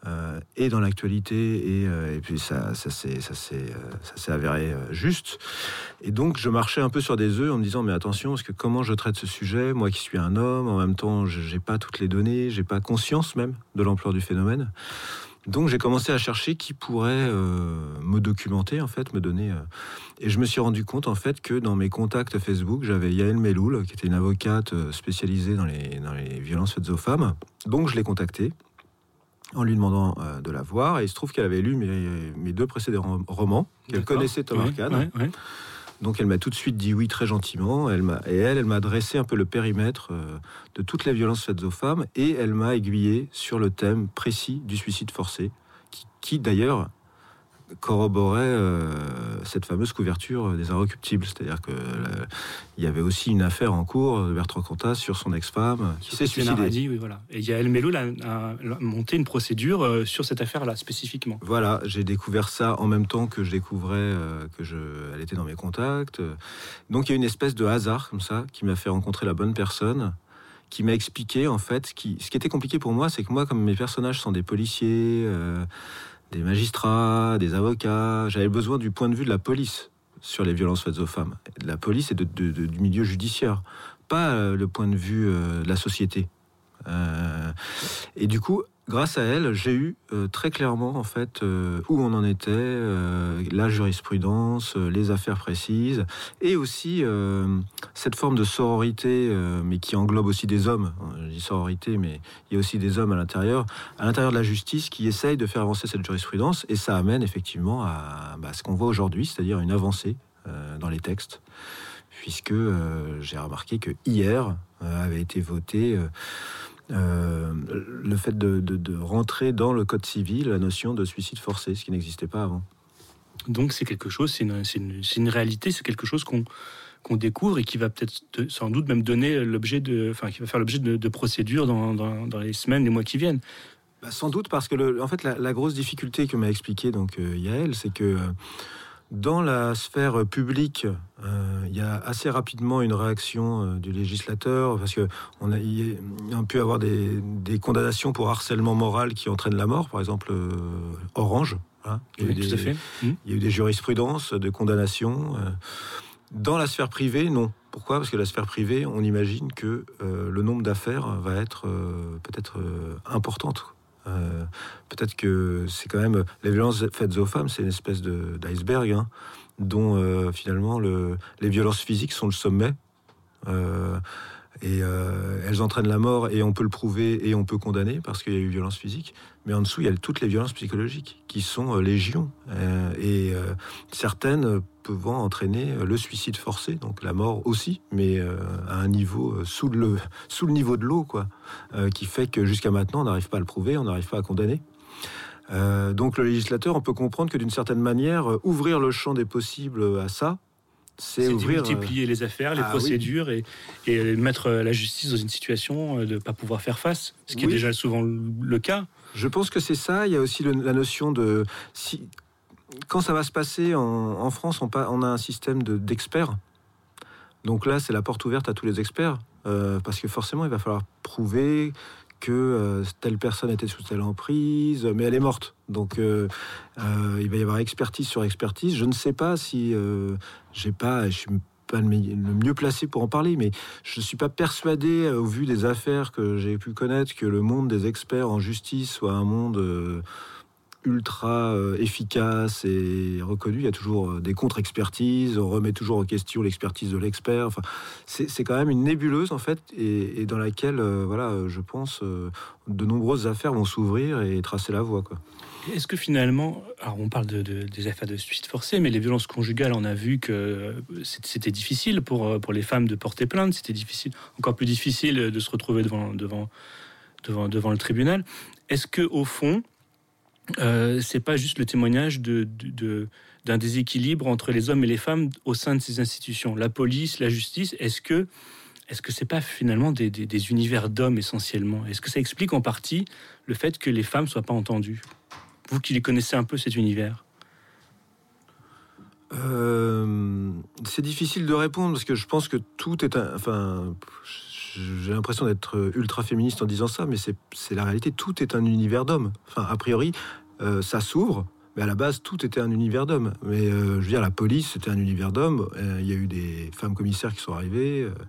euh, et dans l'actualité, et, euh, et puis ça, ça, s'est, ça, s'est, euh, ça s'est avéré euh, juste. Et donc, je marchais un peu sur des œufs en me disant, mais attention, parce que comment je traite ce sujet, moi qui suis un homme, en même temps, j'ai pas toutes les données, j'ai pas conscience même de l'ampleur du phénomène. Donc, j'ai commencé à chercher qui pourrait euh, me documenter, en fait, me donner... Euh... Et je me suis rendu compte, en fait, que dans mes contacts Facebook, j'avais Yael Meloul, qui était une avocate spécialisée dans les, dans les violences faites aux femmes. Donc, je l'ai contactée en lui demandant euh, de la voir. Et il se trouve qu'elle avait lu mes, mes deux précédents romans, qu'elle D'accord. connaissait Tom ouais, Arcade. Ouais, ouais. Donc elle m'a tout de suite dit oui très gentiment. Elle m'a, et elle, elle m'a dressé un peu le périmètre euh, de toutes les violences faites aux femmes. Et elle m'a aiguillé sur le thème précis du suicide forcé, qui, qui d'ailleurs corroborait euh, cette fameuse couverture des Inrecuptibles. C'est-à-dire que euh, il y avait aussi une affaire en cours de Bertrand Cantat sur son ex-femme qui s'est suicidée. Dit, oui, voilà. Et Yael Meloul a, a, a monté une procédure euh, sur cette affaire-là spécifiquement. Voilà, j'ai découvert ça en même temps que je découvrais euh, que je, elle était dans mes contacts. Donc il y a une espèce de hasard comme ça qui m'a fait rencontrer la bonne personne, qui m'a expliqué en fait ce qui, ce qui était compliqué pour moi, c'est que moi, comme mes personnages sont des policiers, euh, des magistrats, des avocats, j'avais besoin du point de vue de la police sur les violences faites aux femmes. De la police et de, de, de, du milieu judiciaire, pas euh, le point de vue euh, de la société. Euh, et du coup, grâce à elle, j'ai eu euh, très clairement en fait euh, où on en était, euh, la jurisprudence, euh, les affaires précises, et aussi euh, cette forme de sororité, euh, mais qui englobe aussi des hommes. Je dis sororité, mais il y a aussi des hommes à l'intérieur, à l'intérieur de la justice, qui essayent de faire avancer cette jurisprudence, et ça amène effectivement à bah, ce qu'on voit aujourd'hui, c'est-à-dire une avancée euh, dans les textes, puisque euh, j'ai remarqué que hier euh, avait été voté. Euh, Euh, le fait de, de, de rentrer dans le code civil la notion de suicide forcé, ce qui n'existait pas avant. Donc c'est quelque chose, c'est une, c'est une, c'est une réalité, c'est quelque chose qu'on, qu'on découvre et qui va peut-être de, sans doute même donner l'objet de, enfin qui va faire l'objet de, de procédures dans, dans, dans les semaines, les mois qui viennent. Bah, sans doute parce que le, en fait la, la grosse difficulté que m'a expliqué donc euh, Yael, c'est que euh, dans la sphère publique, euh, il y a assez rapidement une réaction euh, du législateur, parce que on a, il y a pu avoir des, des condamnations pour harcèlement moral qui entraînent la mort, par exemple euh, Orange. Hein, il, y a oui, eu tout des, à fait. il y a eu des jurisprudences de condamnation. Euh, dans la sphère privée, non. Pourquoi ? Parce que la sphère privée, on imagine que euh, le nombre d'affaires va être euh, peut-être euh, importante. Euh, peut-être que c'est quand même les violences faites aux femmes, c'est une espèce de, d'iceberg hein, dont euh, finalement le, les violences physiques sont le sommet euh, et euh, elles entraînent la mort et on peut le prouver et on peut condamner parce qu'il y a eu violence physique, mais en dessous il y a toutes les violences psychologiques qui sont euh, légion euh, et euh, certaines pouvant entraîner le suicide forcé, donc la mort aussi, mais euh, à un niveau euh, sous le sous le niveau de l'eau, quoi, euh, qui fait que jusqu'à maintenant on n'arrive pas à le prouver, on n'arrive pas à condamner. Euh, donc le législateur, on peut comprendre que d'une certaine manière, euh, ouvrir le champ des possibles à ça, c'est, c'est ouvrir, multiplier euh... les affaires, les ah, procédures oui. et, et mettre la justice dans une situation de ne pas pouvoir faire face, ce qui oui. est déjà souvent le cas. Je pense que c'est ça. Il y a aussi le, la notion de si quand ça va se passer en, en France, on, on a un système de, d'experts. Donc là, c'est la porte ouverte à tous les experts, euh, parce que forcément, il va falloir prouver que euh, telle personne était sous telle emprise, mais elle est morte. Donc, euh, euh, il va y avoir expertise sur expertise. Je ne sais pas si euh, j'ai pas, je suis pas le mieux placé pour en parler, mais je ne suis pas persuadé, au vu des affaires que j'ai pu connaître, que le monde des experts en justice soit un monde euh, ultra euh, efficace et reconnu. Il y a toujours des contre-expertises, on remet toujours en question l'expertise de l'expert. Enfin, c'est, c'est quand même une nébuleuse en fait, et, et dans laquelle, euh, voilà, je pense, euh, de nombreuses affaires vont s'ouvrir et tracer la voie, quoi. Est-ce que finalement, alors on parle de, de, des affaires de suicide forcé, mais les violences conjugales, on a vu que c'était difficile pour, pour les femmes de porter plainte, c'était difficile, encore plus difficile de se retrouver devant, devant, devant, devant le tribunal. Est-ce que au fond, Euh, c'est pas juste le témoignage de, de, de, d'un déséquilibre entre les hommes et les femmes au sein de ces institutions, la police, la justice? Est-ce que, est-ce que c'est pas finalement des, des, des univers d'hommes essentiellement? Est-ce que ça explique en partie le fait que les femmes soient pas entendues? Vous qui les connaissez un peu cet univers. Euh, c'est difficile de répondre parce que je pense que tout est un, enfin, j'ai l'impression d'être ultra féministe en disant ça, mais c'est, c'est la réalité. Tout est un univers d'hommes. Enfin, a priori, euh, ça s'ouvre, mais à la base, tout était un univers d'hommes. Mais euh, je veux dire, la police, c'était un univers d'hommes. Euh, il y a eu des femmes commissaires qui sont arrivées. Euh,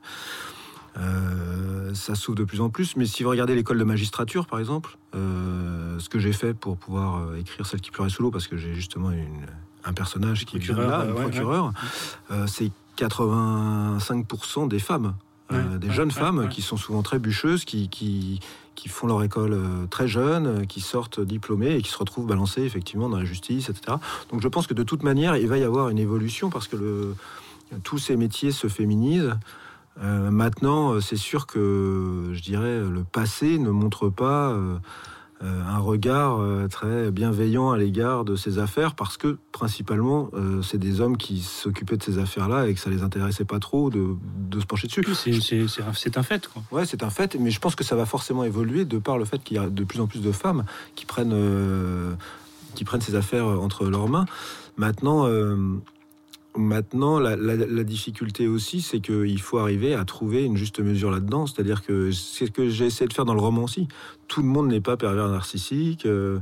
euh, ça s'ouvre de plus en plus. Mais si vous regardez l'école de magistrature, par exemple, euh, ce que j'ai fait pour pouvoir euh, écrire Celle qui pleurait sous l'eau, parce que j'ai justement une, un personnage qui vient là, un ouais, procureur, ouais. Euh, c'est quatre-vingt-cinq pour cent des femmes. Euh, ouais, des ouais, jeunes ouais, femmes ouais. qui sont souvent très bûcheuses, qui, qui, qui font leur école euh, très jeunes, euh, qui sortent diplômées et qui se retrouvent balancées effectivement dans la justice, et cetera. Donc je pense que de toute manière, il va y avoir une évolution parce que le, tous ces métiers se féminisent. Euh, maintenant, c'est sûr que, je dirais, le passé ne montre pas euh, euh, un regard euh, très bienveillant à l'égard de ces affaires, parce que, principalement, euh, c'est des hommes qui s'occupaient de ces affaires-là et que ça les intéressait pas trop de, de se pencher dessus. C'est, c'est, c'est, un, c'est un fait, quoi. Ouais, c'est un fait, mais je pense que ça va forcément évoluer de par le fait qu'il y a de plus en plus de femmes qui prennent, euh, qui prennent ces affaires entre leurs mains. Maintenant... Euh, Maintenant, la, la, la difficulté aussi, c'est qu'il faut arriver à trouver une juste mesure là-dedans. C'est-à-dire que c'est ce que j'ai essayé de faire dans le roman aussi. Tout le monde n'est pas pervers narcissique. Euh,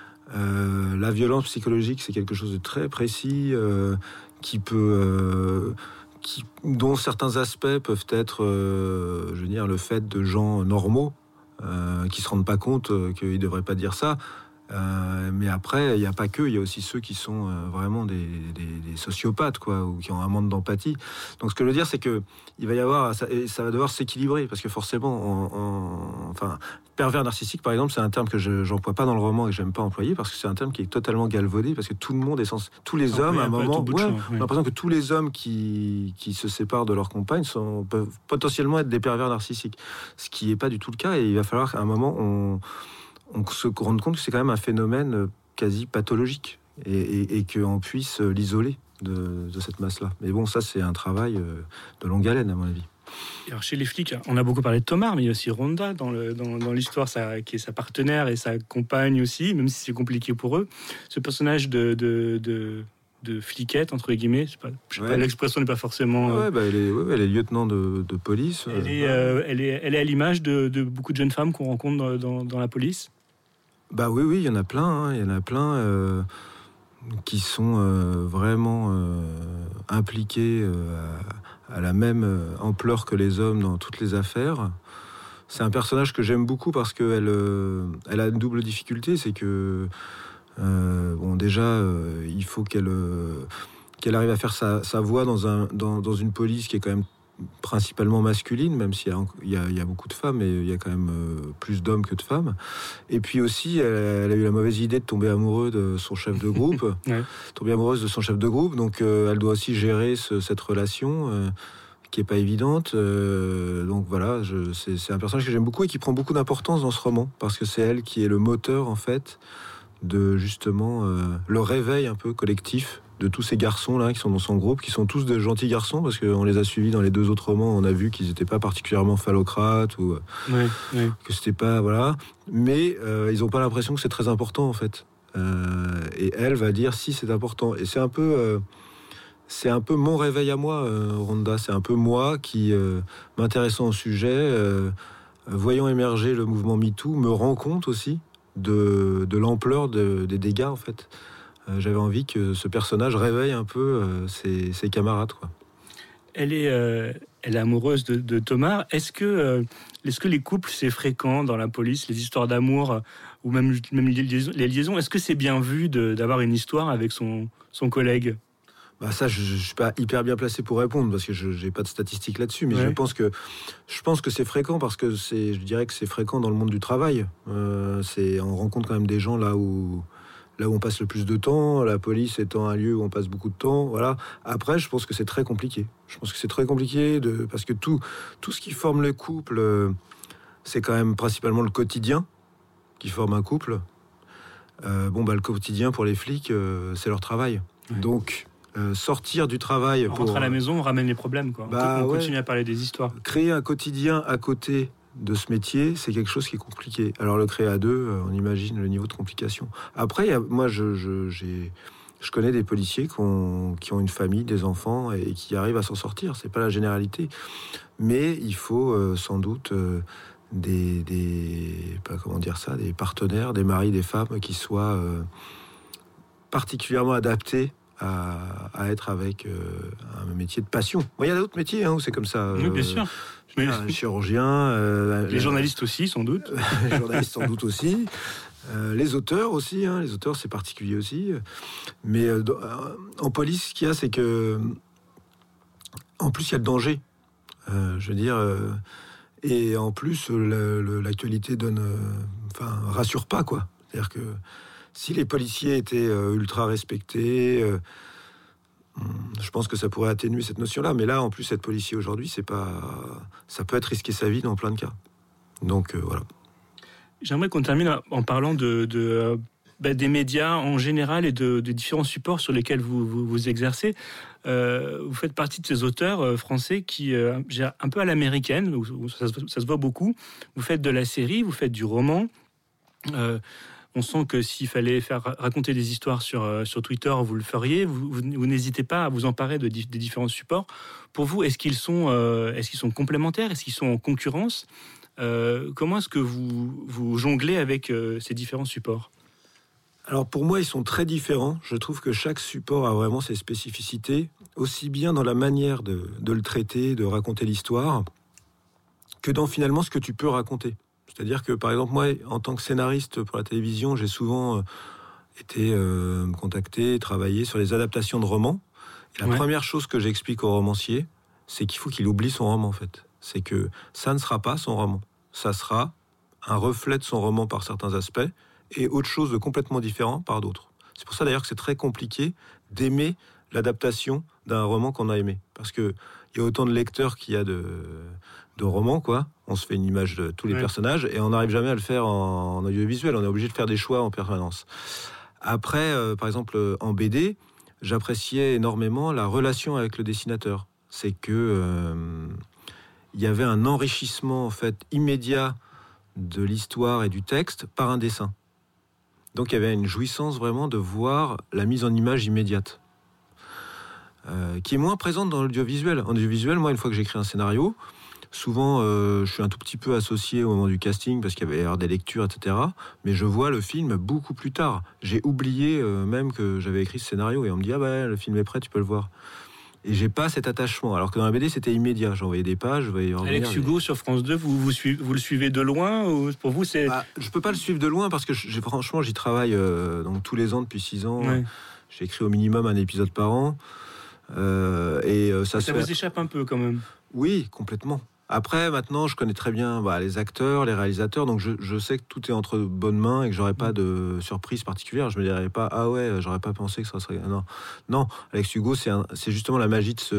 euh, la violence psychologique, c'est quelque chose de très précis, euh, qui peut, euh, qui, dont certains aspects peuvent être, euh, je veux dire, le fait de gens normaux euh, qui se rendent pas compte euh, qu'ils devraient pas dire ça. Euh, mais après, il n'y a pas que, il y a aussi ceux qui sont euh, vraiment des, des, des sociopathes, quoi, ou qui ont un manque d'empathie. Donc, ce que je veux dire, c'est que il va y avoir, ça, et ça va devoir s'équilibrer, parce que forcément, en, en, enfin, pervers narcissique, par exemple, c'est un terme que je n'emploie pas dans le roman et que j'aime pas employer, parce que c'est un terme qui est totalement galvaudé, parce que tout le monde est censé, tous les hommes, à un moment, ouais, ouais. on a l'impression que tous les hommes qui qui se séparent de leur compagne sont peuvent potentiellement être des pervers narcissiques, ce qui n'est pas du tout le cas, et il va falloir qu'à un moment on on se rend compte que c'est quand même un phénomène quasi pathologique et, et, et qu'on puisse l'isoler de, de cette masse-là. Mais bon, ça, c'est un travail de longue haleine, à mon avis. Et alors, chez les flics, on a beaucoup parlé de Tomar, mais il y a aussi Rhonda dans, le, dans, dans l'histoire, ça, qui est sa partenaire et sa compagne aussi, même si c'est compliqué pour eux. Ce personnage de... de, de... de fliquette, entre guillemets, je sais pas, je sais ouais. pas, l'expression n'est pas forcément... Ouais, bah elle, est, ouais, elle est lieutenant de, de police. Elle est, euh, elle, est, elle est à l'image de, de beaucoup de jeunes femmes qu'on rencontre dans, dans, dans la police. Bah oui, oui, il y en a plein, hein, il y en a plein euh, qui sont euh, vraiment euh, impliqués euh, à, à la même ampleur que les hommes dans toutes les affaires. C'est un personnage que j'aime beaucoup parce qu'elle euh, elle a une double difficulté, c'est que Euh, bon, déjà, euh, il faut qu'elle, euh, qu'elle arrive à faire sa, sa voix dans, un, dans, dans une police qui est quand même principalement masculine, même s'il y a, il y a, il y a beaucoup de femmes, et il y a quand même euh, plus d'hommes que de femmes. Et puis aussi, elle, elle a eu la mauvaise idée de tomber amoureuse de son chef de groupe, ouais. tomber amoureuse de son chef de groupe, donc euh, elle doit aussi gérer ce, cette relation euh, qui est pas évidente. Euh, donc voilà, je, c'est, c'est un personnage que j'aime beaucoup et qui prend beaucoup d'importance dans ce roman, parce que c'est elle qui est le moteur, en fait, de justement euh, le réveil un peu collectif de tous ces garçons là qui sont dans son groupe, qui sont tous de gentils garçons, parce qu'on les a suivis dans les deux autres romans, on a vu qu'ils n'étaient pas particulièrement phallocrates ou oui, oui. que c'était pas voilà, mais euh, ils n'ont pas l'impression que c'est très important en fait. Euh, et elle va dire si c'est important, et c'est un peu euh, c'est un peu mon réveil à moi, euh, Rhonda. C'est un peu moi qui euh, m'intéressant au sujet, euh, voyant émerger le mouvement MeToo, me rend compte aussi de, de l'ampleur de, des dégâts, en fait. Euh, j'avais envie que ce personnage réveille un peu euh, ses, ses camarades, quoi. Elle est, euh, elle est amoureuse de, de Thomas. Est-ce que, euh, est-ce que les couples, c'est fréquent dans la police, les histoires d'amour, euh, ou même, même les, liaisons, les liaisons, est-ce que c'est bien vu de, d'avoir une histoire avec son, son collègue ? Bah ça, je, je suis pas hyper bien placé pour répondre parce que je n'ai pas de statistiques là-dessus, mais ouais. je pense que je pense que c'est fréquent parce que c'est, je dirais que c'est fréquent dans le monde du travail. Euh, c'est, on rencontre quand même des gens là où là où on passe le plus de temps, la police étant un lieu où on passe beaucoup de temps. Voilà. Après, je pense que c'est très compliqué. Je pense que c'est très compliqué de parce que tout tout ce qui forme le couple, euh, c'est quand même principalement le quotidien qui forme un couple. Euh, bon bah le quotidien pour les flics, euh, c'est leur travail. Ouais. Donc Euh, sortir du travail, on pour rentre à la maison, on ramène les problèmes, quoi. Bah, on ouais. continue à parler des histoires. Créer un quotidien à côté de ce métier, c'est quelque chose qui est compliqué. Alors le créer à deux, on imagine le niveau de complication. Après, y a, moi, je, je, j'ai, Je connais des policiers qui ont, qui ont une famille, des enfants et qui arrivent à s'en sortir. C'est pas la généralité, mais il faut euh, sans doute euh, des, des, pas comment dire ça, des partenaires, des maris, des femmes qui soient euh, particulièrement adaptés à, à être avec euh, un métier de passion. Bon, il y a d'autres métiers hein, où c'est comme ça. Euh, oui, bien sûr. Mais... Un chirurgien, euh, les journalistes aussi, sans doute. les journalistes sans doute aussi. Euh, les auteurs aussi, hein, les auteurs c'est particulier aussi. Mais euh, dans, euh, en police, ce qu'il y a, c'est que en plus il y a le danger. Euh, je veux dire, euh, et en plus le, le, l'actualité donne, euh, enfin rassure pas quoi. C'est-à-dire que si les policiers étaient euh, ultra respectés, euh, je pense que ça pourrait atténuer cette notion-là. Mais là, en plus, être policier aujourd'hui, c'est pas, ça peut être risquer sa vie dans plein de cas. Donc euh, voilà. J'aimerais qu'on termine en parlant de, de bah, des médias en général et de, de différents supports sur lesquels vous vous, vous exercez. Euh, vous faites partie de ces auteurs euh, français qui, euh, un peu à l'américaine, où, où ça, ça se voit beaucoup. Vous faites de la série, vous faites du roman. Euh, on sent que s'il fallait faire raconter des histoires sur, euh, sur Twitter, vous le feriez. Vous, vous, vous n'hésitez pas à vous emparer de, des différents supports. Pour vous, est-ce qu'ils sont, euh, est-ce qu'ils sont complémentaires? Est-ce qu'ils sont en concurrence? Euh, comment est-ce que vous, vous jonglez avec euh, ces différents supports? Alors pour moi, ils sont très différents. Je trouve que chaque support a vraiment ses spécificités, aussi bien dans la manière de, de le traiter, de raconter l'histoire, que dans finalement ce que tu peux raconter. C'est-à-dire que, par exemple, moi, en tant que scénariste pour la télévision, j'ai souvent euh, été euh, contacté, travaillé sur les adaptations de romans. Et la ouais. première chose que j'explique au romancier, c'est qu'il faut qu'il oublie son roman, en fait. C'est que ça ne sera pas son roman. Ça sera un reflet de son roman par certains aspects et autre chose de complètement différent par d'autres. C'est pour ça, d'ailleurs, que c'est très compliqué d'aimer l'adaptation d'un roman qu'on a aimé. Parce qu'il y a autant de lecteurs qu'il y a de... de romans, quoi. On se fait une image de tous les ouais. personnages et on n'arrive jamais à le faire en, en audiovisuel. On est obligé de faire des choix en permanence. Après, euh, par exemple, en B D, j'appréciais énormément la relation avec le dessinateur. C'est que euh, il y avait un enrichissement en fait immédiat de l'histoire et du texte par un dessin. Donc il y avait une jouissance vraiment de voir la mise en image immédiate. Euh, qui est moins présente dans l'audiovisuel. En audiovisuel, moi, une fois que j'écris un scénario, souvent, euh, je suis un tout petit peu associé au moment du casting parce qu'il y avait des lectures, et cetera. Mais je vois le film beaucoup plus tard. J'ai oublié euh, même que j'avais écrit ce scénario et on me dit « Ah bah, le film est prêt, tu peux le voir ». Et j'ai pas cet attachement. Alors que dans la B D, c'était immédiat. J'envoyais des pages, je voyais revenir. Alex Hugo, et... sur France deux, vous, vous, suivez, vous le suivez de loin ou pour vous, c'est... Bah, je peux pas le suivre de loin parce que j'ai, franchement, j'y travaille euh, donc, tous les ans depuis six ans. Ouais. J'ai écrit au minimum un épisode par an. Euh, et euh, ça, ça vous échappe un peu quand même. Oui, complètement. Après, maintenant, je connais très bien bah, les acteurs, les réalisateurs, donc je, je sais que tout est entre bonnes mains et que j'aurais pas de surprise particulière. Je me dirais pas ah ouais, j'aurais pas pensé que ça serait non, non. Alex Hugo, c'est un, c'est justement la magie de ce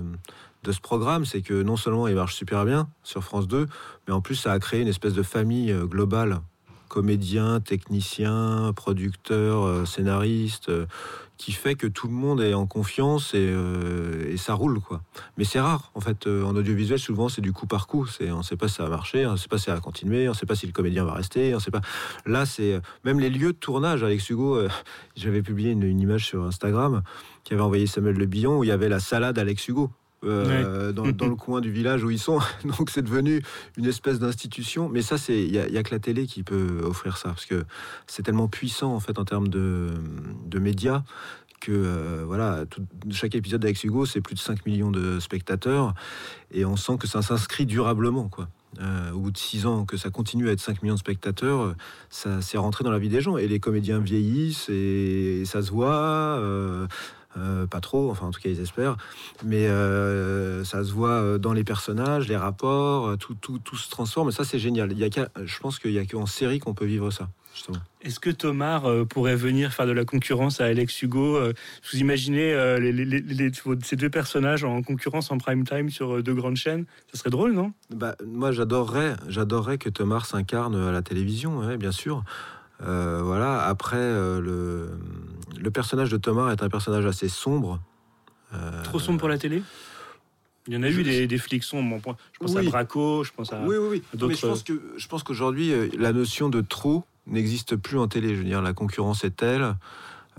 de ce programme, c'est que non seulement il marche super bien sur France deux, mais en plus ça a créé une espèce de famille globale, comédiens, techniciens, producteurs, scénaristes. Qui fait que tout le monde est en confiance et, euh, et ça roule quoi. Mais c'est rare en fait euh, en audiovisuel souvent c'est du coup par coup. C'est on sait pas si ça va marcher, on sait pas si ça va continuer, on sait pas si le comédien va rester, on sait pas. Là c'est euh, même les lieux de tournage. Alex Hugo, euh, j'avais publié une, une image sur Instagram qui avait envoyé Samuel Le Billon où il y avait la salade Alex Hugo. Euh, ouais. dans, dans le coin du village où ils sont, donc c'est devenu une espèce d'institution. Mais ça, c'est il y, y a que la télé qui peut offrir ça, parce que c'est tellement puissant en fait en termes de, de médias que euh, voilà, tout, chaque épisode d'Alex Hugo, c'est plus de cinq millions de spectateurs, et on sent que ça s'inscrit durablement, quoi. Euh, au bout de six ans, que ça continue à être cinq millions de spectateurs, ça c'est rentré dans la vie des gens, et les comédiens vieillissent et, et ça se voit. Euh, Euh, pas trop, enfin en tout cas ils espèrent, mais euh, ça se voit dans les personnages, les rapports, tout, tout, tout se transforme, et ça c'est génial. Il y a qu'à, je pense qu'il n'y a qu'en série qu'on peut vivre ça, justement. Est-ce que Tomar euh, pourrait venir faire de la concurrence à Alex Hugo euh, Vous imaginez euh, les, les, les, les, ces deux personnages en concurrence en prime time sur euh, deux grandes chaînes? Ça serait drôle, non? Bah, moi j'adorerais, j'adorerais que Tomar s'incarne à la télévision, ouais, bien sûr. Euh, voilà. Après, euh, le, le personnage de Tomar est un personnage assez sombre. Euh, Trop sombre pour la télé? Il y en a je... eu des, des flics sombres. Je pense oui. à Braco, je pense à, oui, oui, oui. à d'autres. Mais je pense que je pense qu'aujourd'hui, la notion de trop n'existe plus en télé. Je veux dire, la concurrence est telle.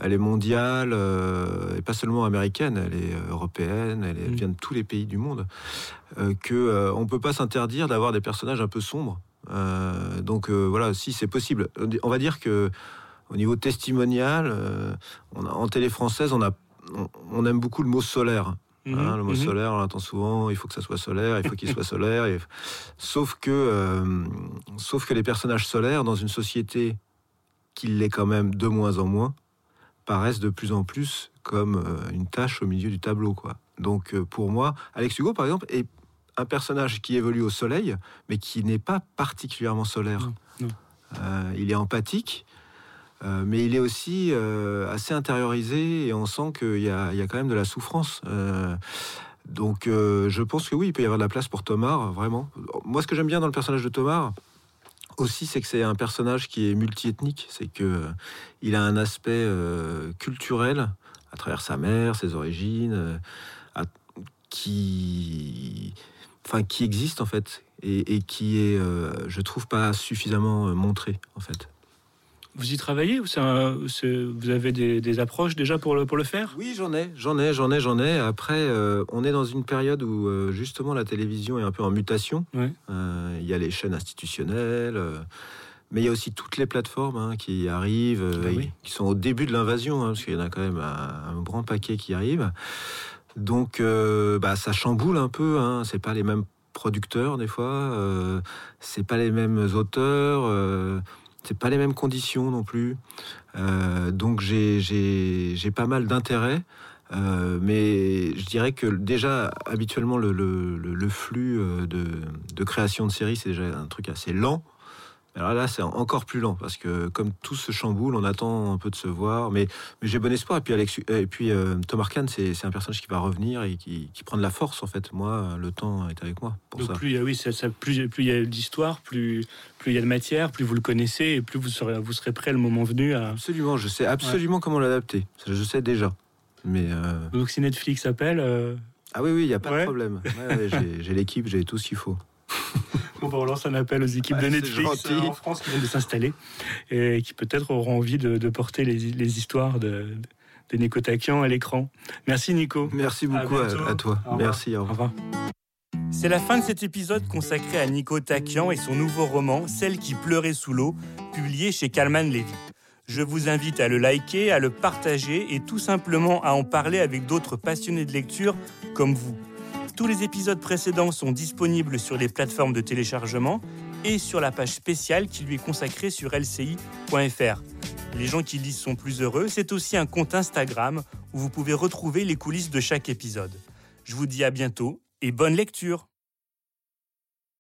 elle est mondiale, euh, et pas seulement américaine, elle est européenne, elle, est, elle vient de tous les pays du monde, euh, que euh, on peut pas s'interdire d'avoir des personnages un peu sombres. Euh, donc euh, voilà, si c'est possible. On va dire que au niveau testimonial, euh, on a, en télé française, on, a, on, on aime beaucoup le mot solaire. Mmh, hein, le mot mmh. solaire, on l'entend souvent, il faut que ça soit solaire, il faut qu'il soit solaire. Et... Sauf, que, euh, sauf que les personnages solaires, dans une société qui l'est quand même de moins en moins, paraissent de plus en plus comme euh, une tache au milieu du tableau, quoi. Donc euh, pour moi, Alex Hugo, par exemple, est un personnage qui évolue au soleil, mais qui n'est pas particulièrement solaire. Non, non. Euh, il est empathique, Euh, mais il est aussi euh, assez intériorisé et on sent qu'il y a, il y a quand même de la souffrance. Euh, donc euh, je pense que oui, il peut y avoir de la place pour Tomar, vraiment. Moi, ce que j'aime bien dans le personnage de Tomar aussi, c'est que c'est un personnage qui est multiethnique. C'est que euh, il a un aspect euh, culturel à travers sa mère, ses origines, euh, à, qui, enfin, qui existe en fait et, et qui est, euh, je trouve, pas suffisamment montré en fait. Vous y travaillez ou c'est un, c'est, vous avez des, des approches déjà pour le, pour le faire ? Oui, j'en ai, j'en ai, j'en ai, j'en ai. Après, euh, on est dans une période où euh, justement la télévision est un peu en mutation. Ouais. Euh, il y a les chaînes institutionnelles, euh, mais il y a aussi toutes les plateformes hein, qui arrivent, euh, ah oui. qui sont au début de l'invasion, hein, parce qu'il y en a quand même un, un grand paquet qui arrive. Donc, euh, bah, ça chamboule un peu. Hein, c'est pas les mêmes producteurs des fois, euh, c'est pas les mêmes auteurs. Euh, C'est pas les mêmes conditions non plus. Euh, donc j'ai, j'ai, j'ai pas mal d'intérêt. Euh, mais je dirais que déjà, habituellement, le, le, le flux de, de création de séries, c'est déjà un truc assez lent. Alors là, c'est encore plus lent parce que comme tout se chamboule, on attend un peu de se voir. Mais, mais j'ai bon espoir. Et puis, Alex, et puis euh, Tomar Khan, c'est, c'est un personnage qui va revenir et qui, qui prend de la force en fait. Moi, le temps est avec moi pour Donc ça. Plus, oui, ça, ça, plus, plus il y a d'histoire, plus, plus il y a de matière, plus vous le connaissez et plus vous serez, vous serez prêt le moment venu à. Absolument, je sais absolument ouais. comment l'adapter. Je sais déjà. Mais euh... donc si Netflix appelle. Euh... Ah oui, oui, il n'y a pas ouais. de problème. Ouais, ouais, j'ai, j'ai l'équipe, j'ai tout ce qu'il faut. Bon, on lance un appel aux équipes ouais, de Netflix euh, en France qui viennent de s'installer et qui peut-être auront envie de, de porter les, les histoires de, de Nico Taquian à l'écran. Merci Nico. Merci beaucoup à, à, à toi. Au Merci. Au revoir. C'est la fin de cet épisode consacré à Nico Taquian et son nouveau roman Celle qui pleurait sous l'eau, publié chez Calman Levy. Je vous invite à le liker, à le partager et tout simplement à en parler avec d'autres passionnés de lecture comme vous. Tous les épisodes précédents sont disponibles sur les plateformes de téléchargement et sur la page spéciale qui lui est consacrée sur L C I point F R. Les gens qui lisent sont plus heureux, c'est aussi un compte Instagram où vous pouvez retrouver les coulisses de chaque épisode. Je vous dis à bientôt et bonne lecture.